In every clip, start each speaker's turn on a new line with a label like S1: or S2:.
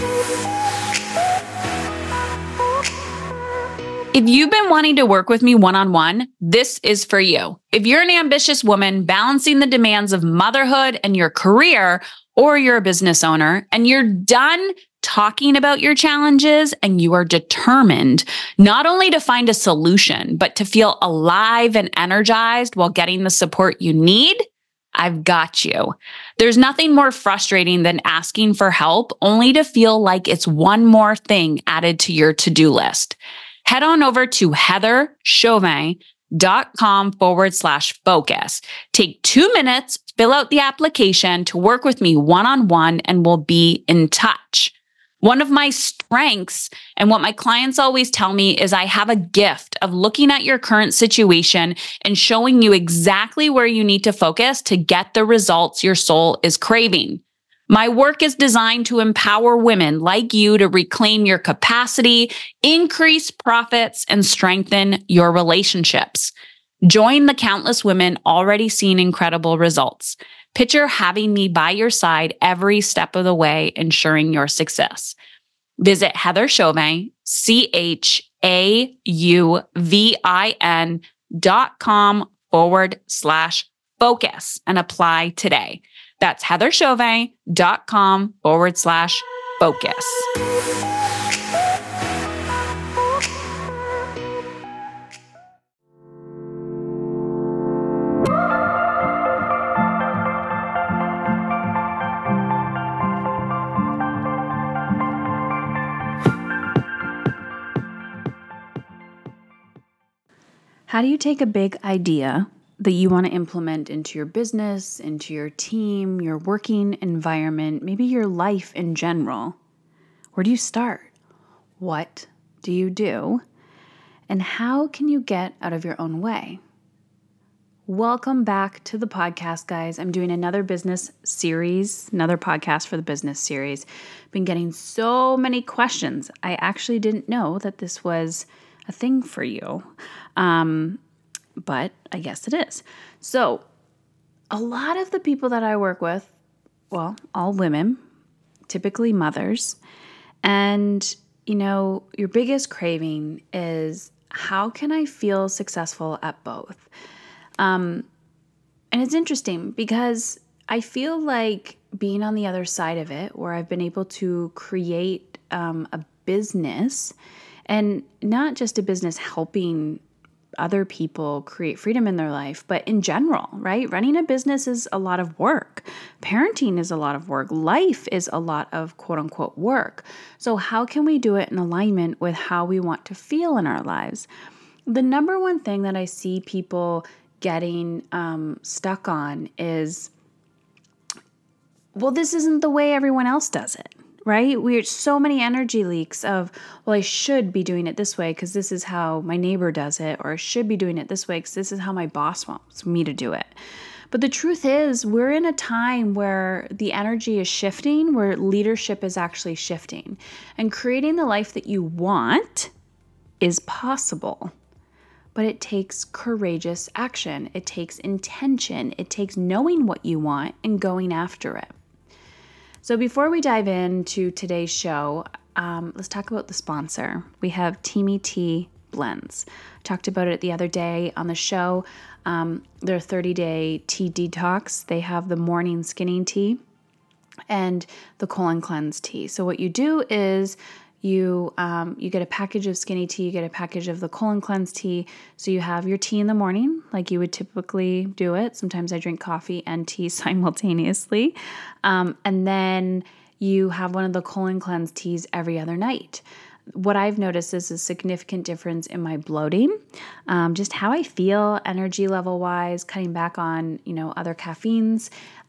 S1: If you've been wanting to work with me one-on-one, this is for you. If you're an ambitious woman balancing the demands of motherhood and your career, or you're a business owner and you're done talking about your challenges and you are determined not only to find a solution, but to feel alive and energized while getting the support you need, I've got you. There's nothing more frustrating than asking for help only to feel like it's one more thing added to your to-do list. Head on over to heatherchauvin.com/focus. Take 2 minutes, fill out the application to work with me one-on-one, and we'll be in touch. One of my strengths and what my clients always tell me is I have a gift of looking at your current situation and showing you exactly where you need to focus to get the results your soul is craving. My work is designed to empower women like you to reclaim your capacity, increase profits, and strengthen your relationships. Join the countless women already seeing incredible results. Picture having me by your side every step of the way, ensuring your success. Visit Heather Chauvin, CHAUVIN.com/focus and apply today. That's heatherchauvin.com/focus.
S2: How do you take a big idea that you want to implement into your business, into your team, your working environment, maybe your life in general? Where do you start? What do you do? And how can you get out of your own way? Welcome back to the podcast, guys. I'm doing another business series, another podcast for the business series. Been getting so many questions. I actually didn't know that this was a thing for you. But I guess it is. So a lot of the people that I work with, well, all women, typically mothers, and, your biggest craving is, how can I feel successful at both? And it's interesting because I feel like being on the other side of it, where I've been able to create a business, and not just a business helping other people create freedom in their life, but in general, right? Running a business is a lot of work. Parenting is a lot of work. Life is a lot of quote unquote work. So how can we do it in alignment with how we want to feel in our lives? The number one thing that I see people getting stuck on is, well, this isn't the way everyone else does it. Right? We're so many energy leaks of, well, I should be doing it this way because this is how my neighbor does it, or I should be doing it this way because this is how my boss wants me to do it. But the truth is, we're in a time where the energy is shifting, where leadership is actually shifting, and creating the life that you want is possible. But it takes courageous action. It takes intention. It takes knowing what you want and going after it. So before we dive into today's show, let's talk about the sponsor. We have Teamy Tea Blends. I talked about it the other day on the show. Their 30-day tea detox. They have the morning skinning tea and the colon cleanse tea. So what you do is you get a package of skinny tea, you get a package of the colon cleanse tea. So you have your tea in the morning, like you would typically do it. Sometimes I drink coffee and tea simultaneously. And then you have one of the colon cleanse teas every other night. What I've noticed is a significant difference in my bloating, just how I feel energy level wise, cutting back on, other caffeines,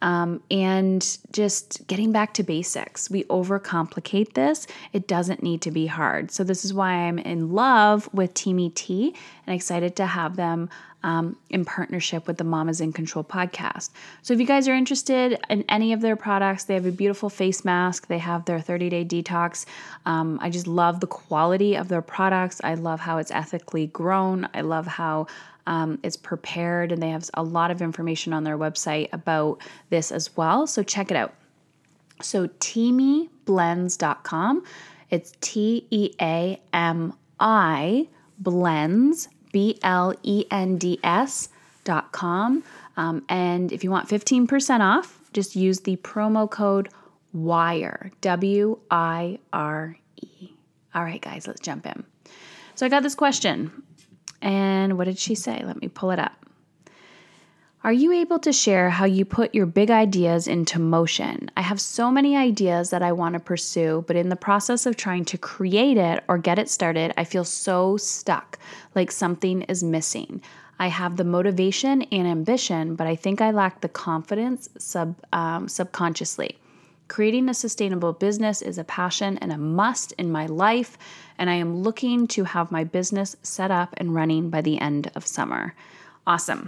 S2: and just getting back to basics. We overcomplicate this. It doesn't need to be hard. So this is why I'm in love with Teamy Tea and excited to have them in partnership with the Mamas in Control podcast. So if you guys are interested in any of their products, they have a beautiful face mask. They have their 30-day detox. I just love the quality of their products. I love how it's ethically grown. I love how it's prepared, and they have a lot of information on their website about this as well. So check it out. So teamiblends.com. It's TEAMI blends, BLENDS.com. And if you want 15% off, just use the promo code WIRE, WIRE. All right, guys, let's jump in. So I got this question, and what did she say? Let me pull it up. Are you able to share how you put your big ideas into motion? I have so many ideas that I want to pursue, but in the process of trying to create it or get it started, I feel so stuck, like something is missing. I have the motivation and ambition, but I think I lack the confidence subconsciously. Creating a sustainable business is a passion and a must in my life, and I am looking to have my business set up and running by the end of summer. Awesome.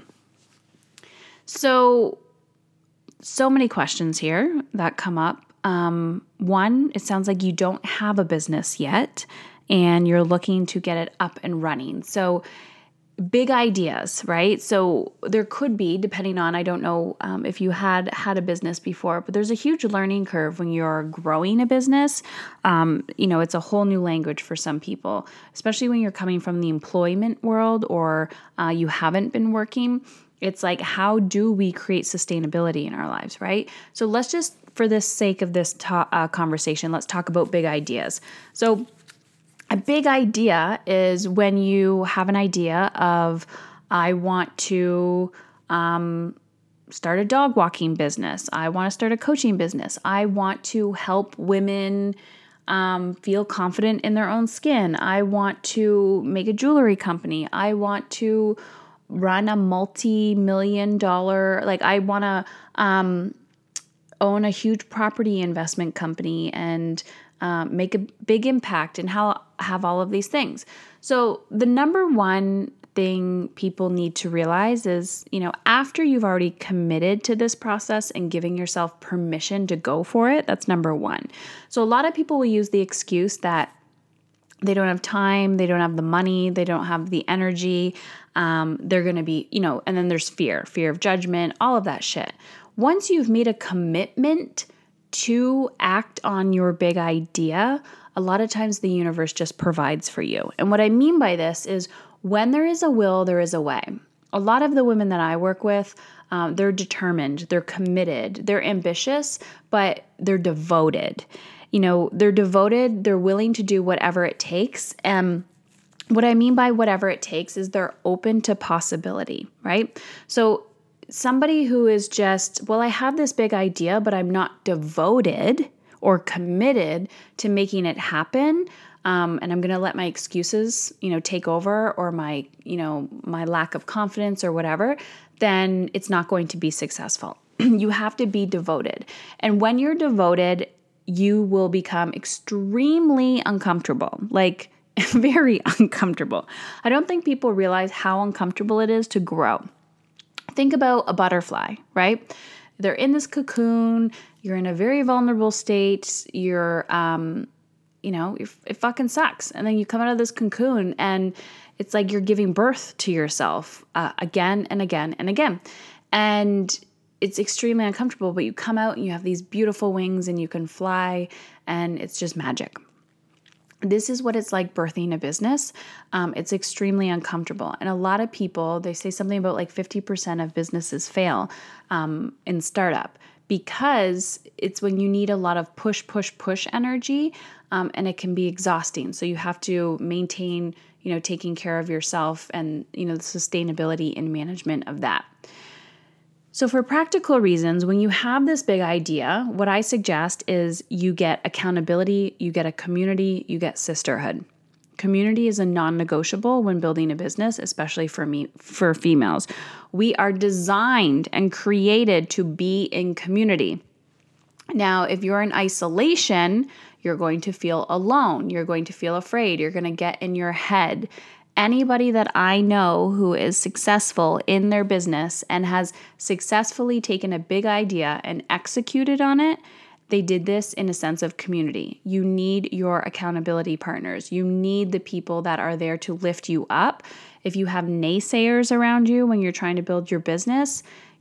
S2: So many questions here that come up. One, it sounds like you don't have a business yet, and you're looking to get it up and running. So big ideas, right? So there could be, depending on, I don't know if you had a business before, but there's a huge learning curve when you're growing a business. It's a whole new language for some people, especially when you're coming from the employment world or you haven't been working. It's like, how do we create sustainability in our lives, right? So let's just, for the sake of this conversation, let's talk about big ideas. So a big idea is when you have an idea of, I want to start a dog walking business. I want to start a coaching business. I want to help women feel confident in their own skin. I want to make a jewelry company. I want to run a multi-million-dollar, I want to own a huge property investment company and make a big impact and have all of these things. So the number one thing people need to realize is, after you've already committed to this process and giving yourself permission to go for it, that's number one. So a lot of people will use the excuse that they don't have time, they don't have the money, they don't have the energy, they're going to be, and then there's fear of judgment, all of that shit. Once you've made a commitment to act on your big idea, a lot of times the universe just provides for you. And what I mean by this is, when there is a will, there is a way. A lot of the women that I work with, they're determined, they're committed, they're ambitious, but they're devoted. They're devoted, they're willing to do whatever it takes. And what I mean by whatever it takes is they're open to possibility, right? So somebody who is just, I have this big idea, but I'm not devoted or committed to making it happen, and I'm going to let my excuses, take over, or my lack of confidence or whatever, then it's not going to be successful. You have to be devoted. And when you're devoted, you will become extremely uncomfortable, very uncomfortable. I don't think people realize how uncomfortable it is to grow. Think about a butterfly, right? They're in this cocoon, you're in a very vulnerable state, it fucking sucks. And then you come out of this cocoon and it's like you're giving birth to yourself again and again and again. And it's extremely uncomfortable, but you come out and you have these beautiful wings and you can fly, and it's just magic. This is what it's like birthing a business. It's extremely uncomfortable. And a lot of people, they say something about 50% of businesses fail in startup, because it's when you need a lot of push energy, and it can be exhausting. So you have to maintain, taking care of yourself and, the sustainability and management of that. So for practical reasons, when you have this big idea, what I suggest is you get accountability, you get a community, you get sisterhood. Community is a non-negotiable when building a business, especially for females. We are designed and created to be in community. Now, if you're in isolation, you're going to feel alone. You're going to feel afraid. You're going to get in your head. Anybody that I know who is successful in their business and has successfully taken a big idea and executed on it, they did this in a sense of community. You need your accountability partners. You need the people that are there to lift you up. If you have naysayers around you when you're trying to build your business,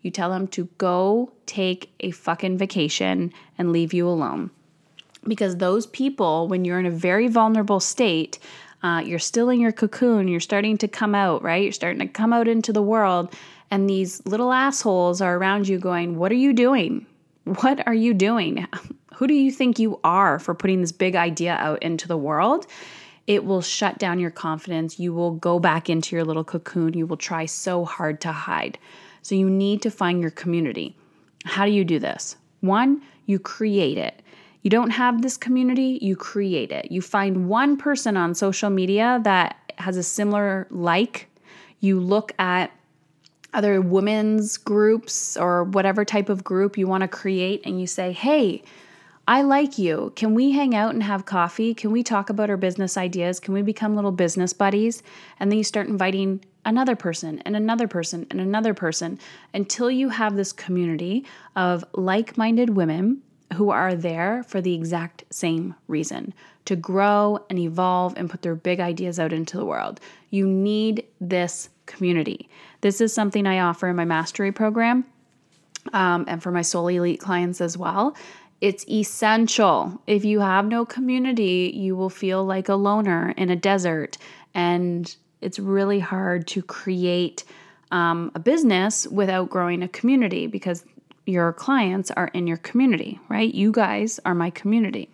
S2: You tell them to go take a fucking vacation and leave you alone. Because those people, when you're in a very vulnerable state, you're still in your cocoon, you're starting to come out, right? You're starting to come out into the world, and these little assholes are around you going, what are you doing? What are you doing? Who do you think you are for putting this big idea out into the world? It will shut down your confidence. You will go back into your little cocoon. You will try so hard to hide. So you need to find your community. How do you do this? One, you create it. You don't have this community, you create it. You find one person on social media that has a similar like. You look at other women's groups or whatever type of group you want to create, and you say, hey, I like you. Can we hang out and have coffee? Can we talk about our business ideas? Can we become little business buddies? And then you start inviting another person and another person and another person until you have this community of like-minded women who are there for the exact same reason, to grow and evolve and put their big ideas out into the world. You need this community. This is something I offer in my mastery program and for my Soul Elite clients as well. It's essential. If you have no community, you will feel like a loner in a desert, and it's really hard to create a business without growing a community because your clients are in your community, right? You guys are my community.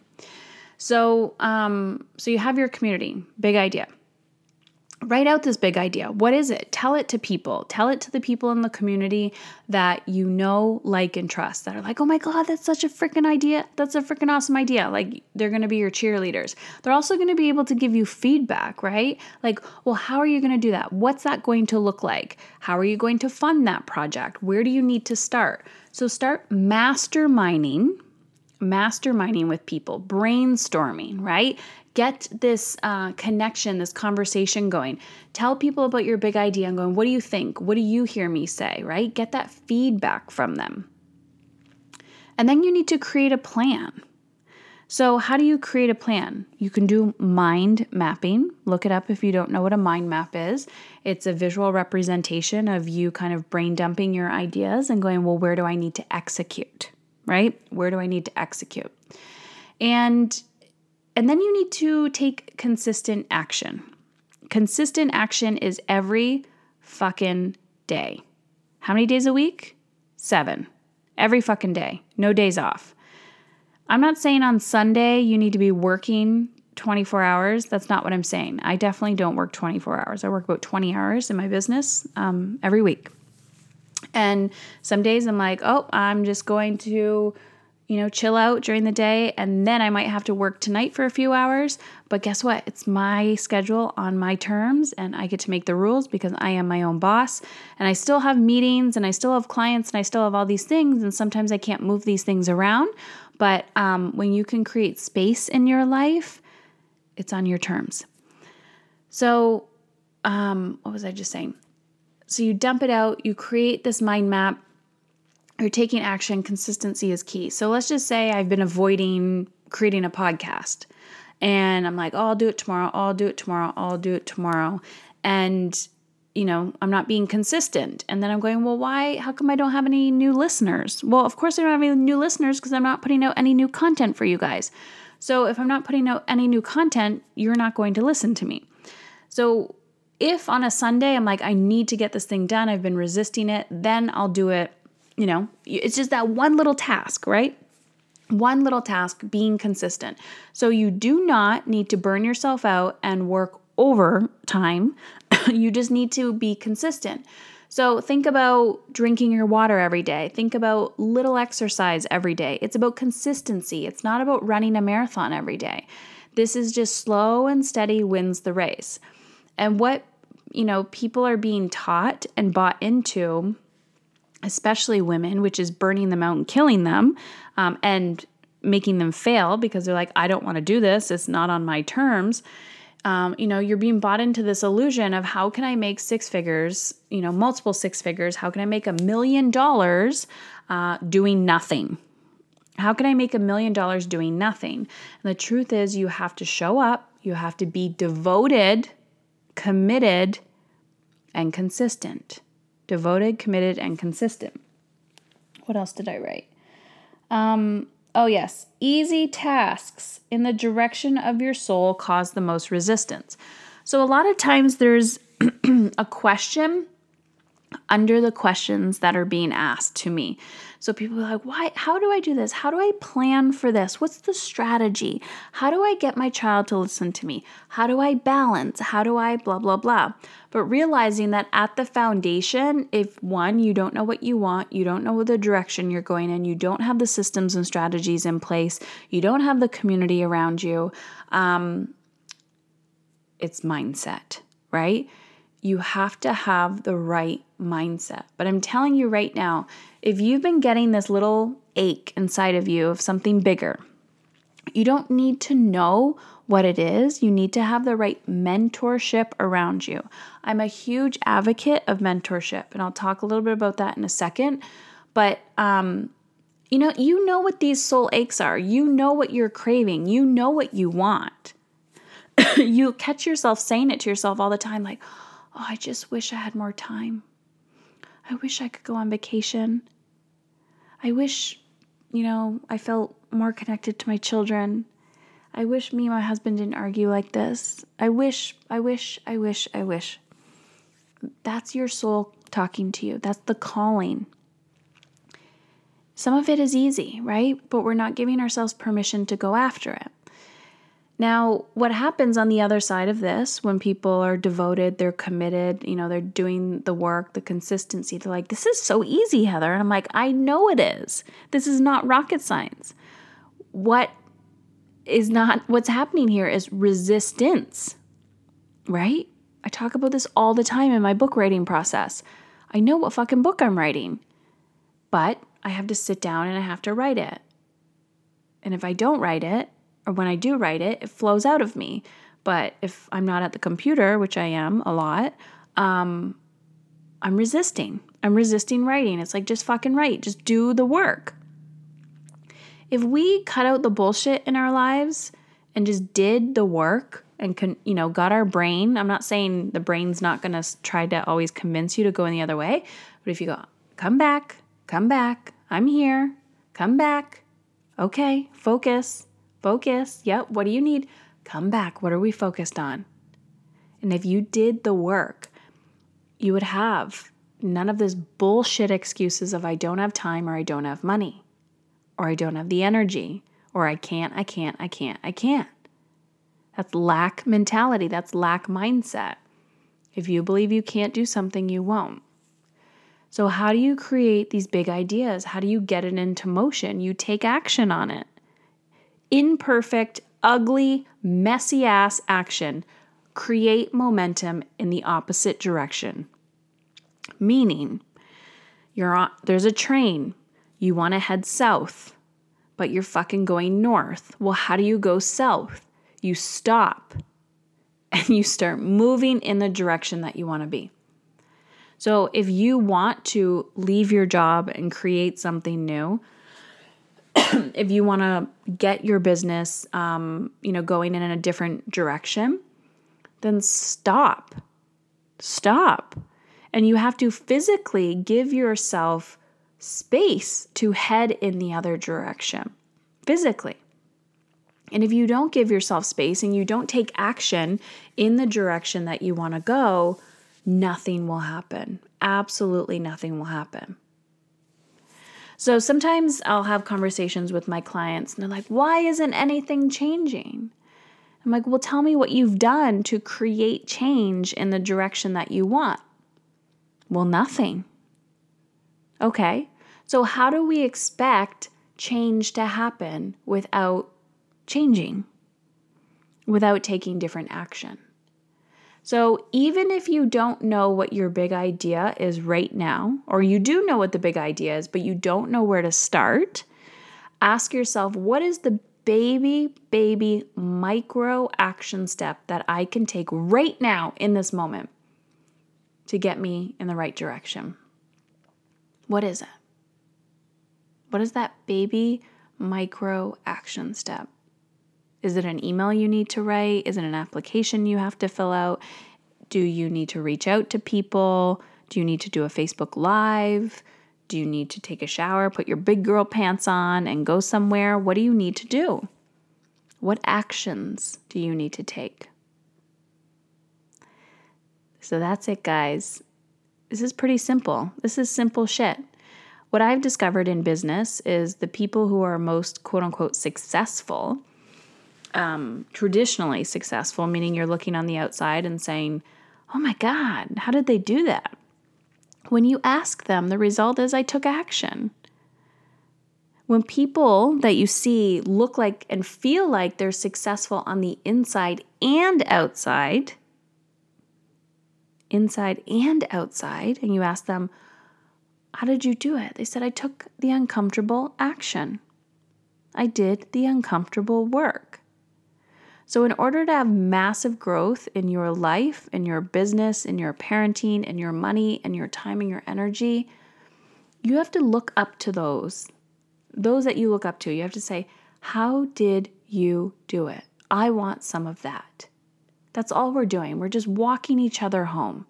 S2: So you have your community, big idea. Write out this big idea. What is it? Tell it to people. Tell it to the people in the community that you know, like, and trust, that are like, oh my God, that's such a freaking idea. That's a freaking awesome idea. Like, they're going to be your cheerleaders. They're also going to be able to give you feedback, right? Like, well, how are you going to do that? What's that going to look like? How are you going to fund that project? Where do you need to start? So start masterminding with people, brainstorming, right? Get this connection, this conversation going. Tell people about your big idea and going, what do you think? What do you hear me say, right? Get that feedback from them. And then you need to create a plan. So how do you create a plan? You can do mind mapping. Look it up if you don't know what a mind map is. It's a visual representation of you kind of brain dumping your ideas and going, well, where do I need to execute, right? Where do I need to execute? And then you need to take consistent action. Consistent action is every fucking day. How many days a week? 7. Every fucking day. No days off. I'm not saying on Sunday you need to be working 24 hours. That's not what I'm saying. I definitely don't work 24 hours. I work about 20 hours in my business every week. And some days I'm like, oh, I'm just going to chill out during the day, and then I might have to work tonight for a few hours. But guess what? It's my schedule on my terms, and I get to make the rules because I am my own boss. And I still have meetings, and I still have clients, and I still have all these things, and sometimes I can't move these things around. But when you can create space in your life, it's on your terms. So what was I just saying? So you dump it out, you create this mind map. You're taking action. Consistency is key. So let's just say I've been avoiding creating a podcast, and I'm like, oh, I'll do it tomorrow. I'll do it tomorrow. I'll do it tomorrow. And, I'm not being consistent. And then I'm going, well, why? How come I don't have any new listeners? Well, of course I don't have any new listeners because I'm not putting out any new content for you guys. So if I'm not putting out any new content, you're not going to listen to me. So if on a Sunday I'm like, I need to get this thing done, I've been resisting it, then I'll do it. It's just that one little task, right? One little task, being consistent. So you do not need to burn yourself out and work overtime. You just need to be consistent. So think about drinking your water every day. Think about little exercise every day. It's about consistency. It's not about running a marathon every day. This is just slow and steady wins the race. And what, people are being taught and bought into, especially women, which is burning them out and killing them and making them fail because they're like, I don't want to do this. It's not on my terms. You're being bought into this illusion of how can I make 6 figures, multiple 6 figures? How can I make $1 million doing nothing? How can I make $1 million doing nothing? And the truth is you have to show up. You have to be devoted, committed, and consistent. Devoted, committed, and consistent. What else did I write? Oh, yes. Easy tasks in the direction of your soul cause the most resistance. So a lot of times there's a question under the questions that are being asked to me. So people are like, why? How do I do this? How do I plan for this? What's the strategy? How do I get my child to listen to me? How do I balance? How do I blah, blah, blah? But realizing that at the foundation, if one, you don't know what you want, you don't know the direction you're going in, you don't have the systems and strategies in place, you don't have the community around you, it's mindset, right? You have to have the right mindset. But I'm telling you right now, if you've been getting this little ache inside of you of something bigger, you don't need to know what it is. You need to have the right mentorship around you. I'm a huge advocate of mentorship, and I'll talk a little bit about that in a second. But you know what these soul aches are. You know what you're craving. You know what you want. You catch yourself saying it to yourself all the time, like, oh, I just wish I had more time. I wish I could go on vacation. I wish, I felt more connected to my children. I wish me and my husband didn't argue like this. I wish. That's your soul talking to you. That's the calling. Some of it is easy, right? But we're not giving ourselves permission to go after it. Now, what happens on the other side of this, when people are devoted, they're committed, they're doing the work, the consistency, they're like, this is so easy, Heather. And I'm like, I know it is. This is not rocket science. What's happening here is resistance, right? I talk about this all the time in my book writing process. I know what fucking book I'm writing, but I have to sit down and I have to write it. And if I don't write it, or when I do write it, it flows out of me. But if I'm not at the computer, which I am a lot, I'm resisting. I'm resisting writing. It's like, just fucking write. Just do the work. If we cut out the bullshit in our lives and just did the work and got our brain, I'm not saying the brain's not going to try to always convince you to go in the other way, but if you go, come back, I'm here, come back, okay, focus, yep, what do you need? Come back, what are we focused on? And if you did the work, you would have none of this bullshit excuses of I don't have time, or I don't have money, or I don't have the energy, or I can't. That's lack mentality. That's lack mindset. If you believe you can't do something, you won't. So how do you create these big ideas? How do you get it into motion? You take action on it. Imperfect, ugly, messy ass action. Create momentum in the opposite direction. Meaning, there's a train. You want to head south, but you're fucking going north. Well, how do you go south? You stop and you start moving in the direction that you want to be. So if you want to leave your job and create something new, if you want to get your business, going in a different direction, then stop. And you have to physically give yourself space to head in the other direction, physically. And if you don't give yourself space and you don't take action in the direction that you want to go, nothing will happen. Absolutely nothing will happen. So sometimes I'll have conversations with my clients and they're like, why isn't anything changing? I'm like, well, tell me what you've done to create change in the direction that you want. Well, nothing. Okay, so how do we expect change to happen without changing, without taking different action? So even if you don't know what your big idea is right now, or you do know what the big idea is, but you don't know where to start, ask yourself, what is the baby micro action step that I can take right now in this moment to get me in the right direction? What is it? What is that baby micro action step? Is it an email you need to write? Is it an application you have to fill out? Do you need to reach out to people? Do you need to do a Facebook Live? Do you need to take a shower, put your big girl pants on, and go somewhere? What do you need to do? What actions do you need to take? So that's it, guys. This is pretty simple. This is simple shit. What I've discovered in business is the people who are most quote unquote successful, traditionally successful, meaning you're looking on the outside and saying, oh my God, how did they do that? When you ask them, the result is I took action. When people that you see look like and feel like they're successful on the inside and outside, and you ask them, how did you do it? They said, I took the uncomfortable action. I did the uncomfortable work. So in order to have massive growth in your life, in your business, in your parenting, in your money, and your time and your energy, you have to look up to those that you look up to. You have to say, how did you do it? I want some of that. That's all we're doing. We're just walking each other home.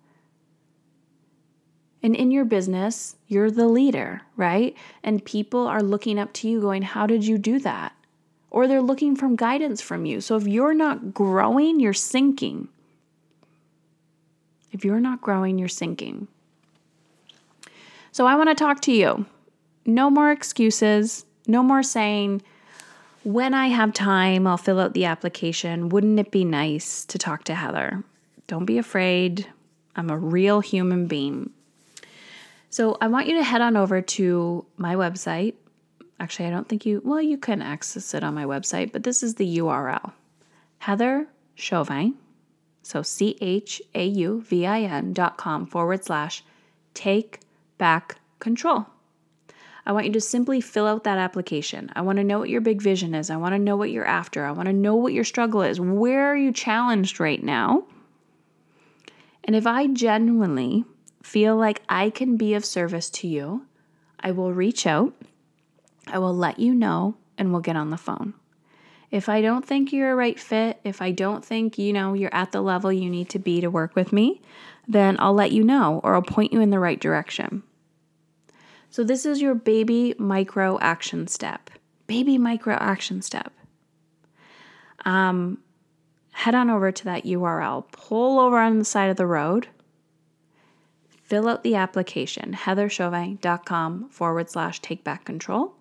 S2: And in your business, you're the leader, right? And people are looking up to you going, how did you do that? Or they're looking for guidance from you. So if you're not growing, you're sinking. So I want to talk to you. No more excuses. No more saying, when I have time, I'll fill out the application. Wouldn't it be nice to talk to Heather? Don't be afraid. I'm a real human being. So I want you to head on over to my website. Actually, I don't think you can access it on my website, but this is the URL. Heather Chauvin, so CHAUVIN.com/take back control. I want you to simply fill out that application. I want to know what your big vision is. I want to know what you're after. I want to know what your struggle is. Where are you challenged right now? And if I genuinely feel like I can be of service to you, I will reach out. I will let you know, and we'll get on the phone. If I don't think you're a right fit, if I don't think, you're at the level you need to be to work with me, then I'll let you know, or I'll point you in the right direction. So this is your baby micro action step. Head on over to that URL, pull over on the side of the road, fill out the application, heatherchauvin.com/take back control.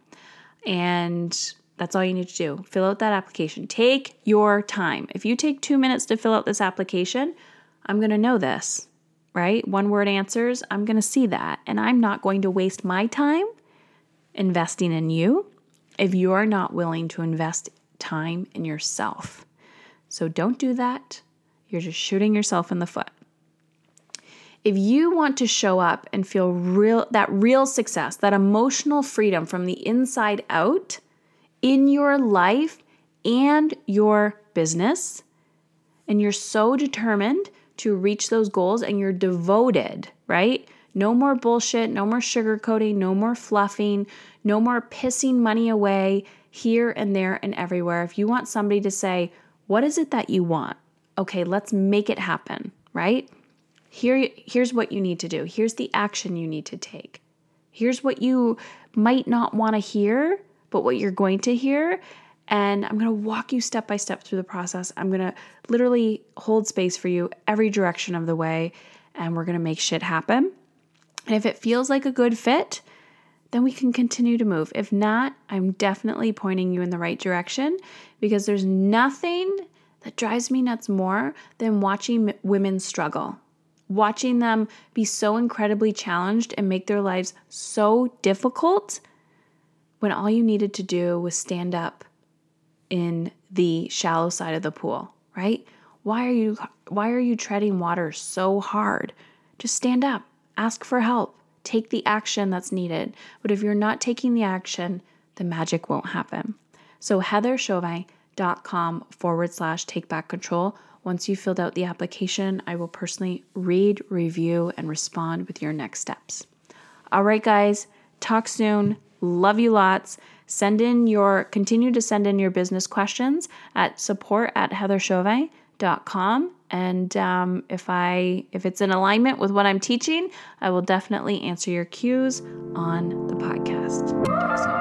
S2: And that's all you need to do. Fill out that application. Take your time. If you take 2 minutes to fill out this application, I'm going to know this, right? 1-word answers, I'm going to see that. And I'm not going to waste my time investing in you if you are not willing to invest time in yourself. So don't do that. You're just shooting yourself in the foot. If you want to show up and feel real success, that emotional freedom from the inside out in your life and your business, and you're so determined to reach those goals and you're devoted, right? No more bullshit, no more sugarcoating, no more fluffing, no more pissing money away here and there and everywhere. If you want somebody to say, what is it that you want? Okay, let's make it happen, right? Here's what you need to do. Here's the action you need to take. Here's what you might not want to hear, but what you're going to hear. And I'm going to walk you step by step through the process. I'm going to literally hold space for you every direction of the way, and we're going to make shit happen. And if it feels like a good fit, then we can continue to move. If not, I'm definitely pointing you in the right direction, because there's nothing that drives me nuts more than watching women struggle. Watching them be so incredibly challenged and make their lives so difficult when all you needed to do was stand up in the shallow side of the pool, right? Why are you treading water so hard? Just stand up, ask for help, take the action that's needed. But if you're not taking the action, the magic won't happen. So heatherchauvin.com/take back control. Once you've filled out the application, I will personally read, review, and respond with your next steps. All right, guys, talk soon. Love you lots. Continue to send in your business questions at support@heatherchauvin.com. heatherchauvin.com. And if it's in alignment with what I'm teaching, I will definitely answer your cues on the podcast. Talk soon.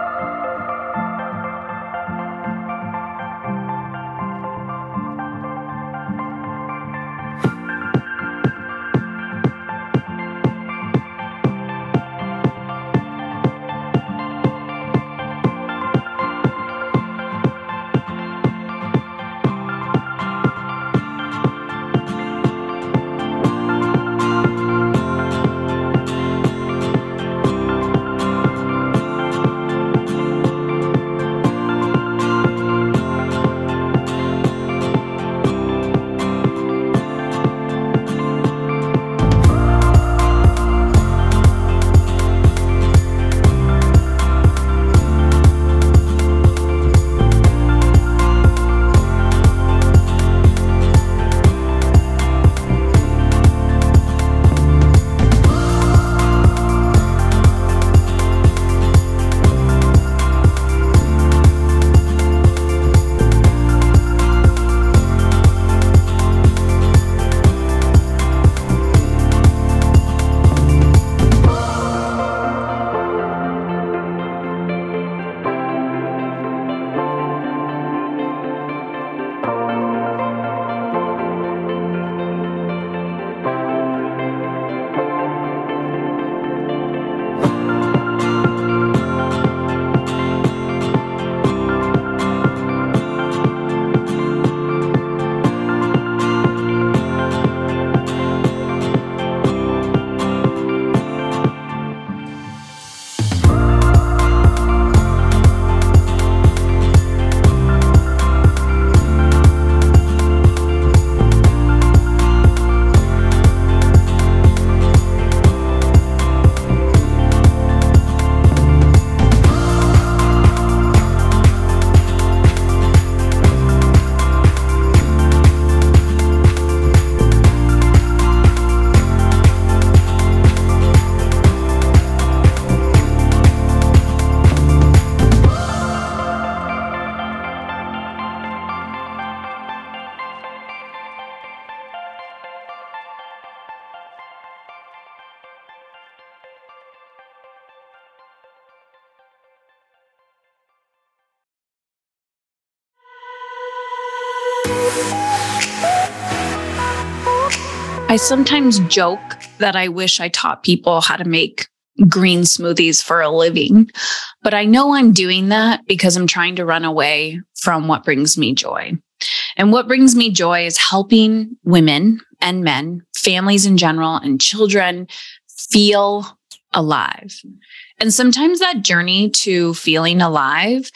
S1: I sometimes joke that I wish I taught people how to make green smoothies for a living, but I know I'm doing that because I'm trying to run away from what brings me joy. And what brings me joy is helping women and men, families in general, and children feel alive. And sometimes that journey to feeling alive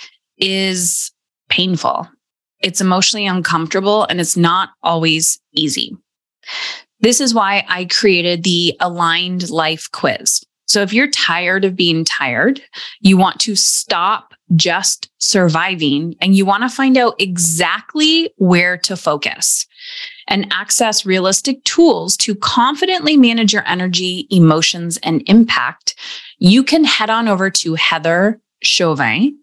S1: is painful. It's emotionally uncomfortable, and it's not always easy. This is why I created the Aligned Life Quiz. So if you're tired of being tired, you want to stop just surviving, and you want to find out exactly where to focus and access realistic tools to confidently manage your energy, emotions, and impact, you can head on over to Heather Chauvin,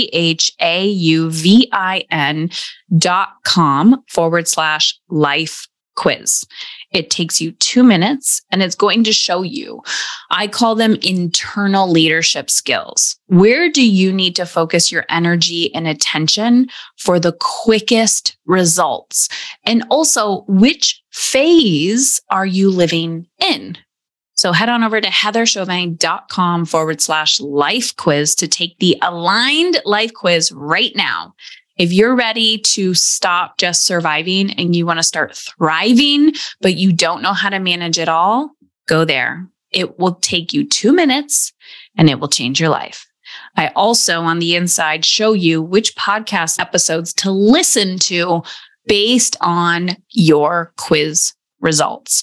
S1: CHAUVIN.com/life quiz. It takes you 2 minutes, and it's going to show you, I call them internal leadership skills. Where do you need to focus your energy and attention for the quickest results? And also, which phase are you living in? So head on over to heatherchauvin.com/life quiz to take the Aligned Life Quiz right now. If you're ready to stop just surviving and you want to start thriving, but you don't know how to manage it all, go there. It will take you 2 minutes and it will change your life. I also, on the inside, show you which podcast episodes to listen to based on your quiz results.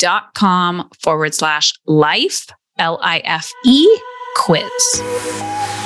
S1: heatherchauvin.com/life, LIFE quiz.